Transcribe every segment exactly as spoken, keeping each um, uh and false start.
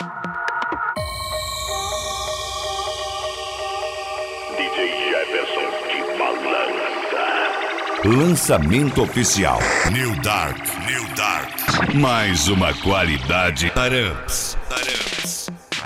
Lançamento oficial New Dark, New Dark. Mais uma qualidade Taramps, Taramps.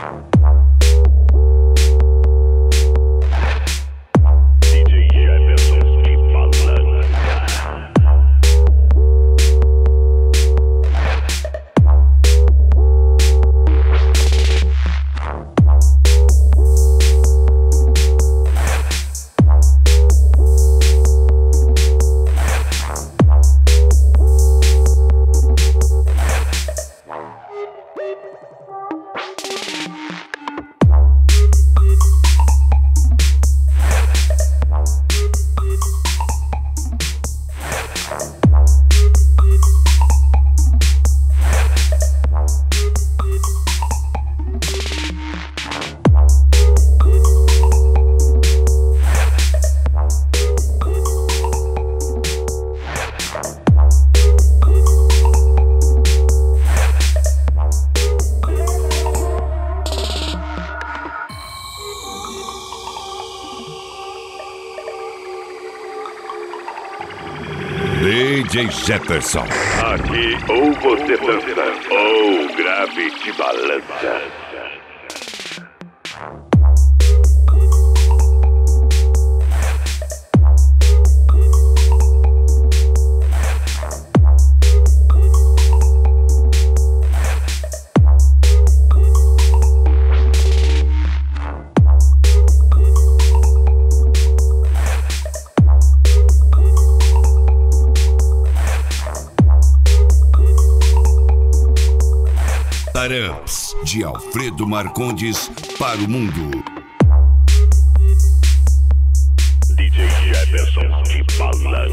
D J Jefferson. Aqui ou você dança ou o grave te balança. Taramps, de Alfredo Marcondes para o mundo. D J Jefferson te balança.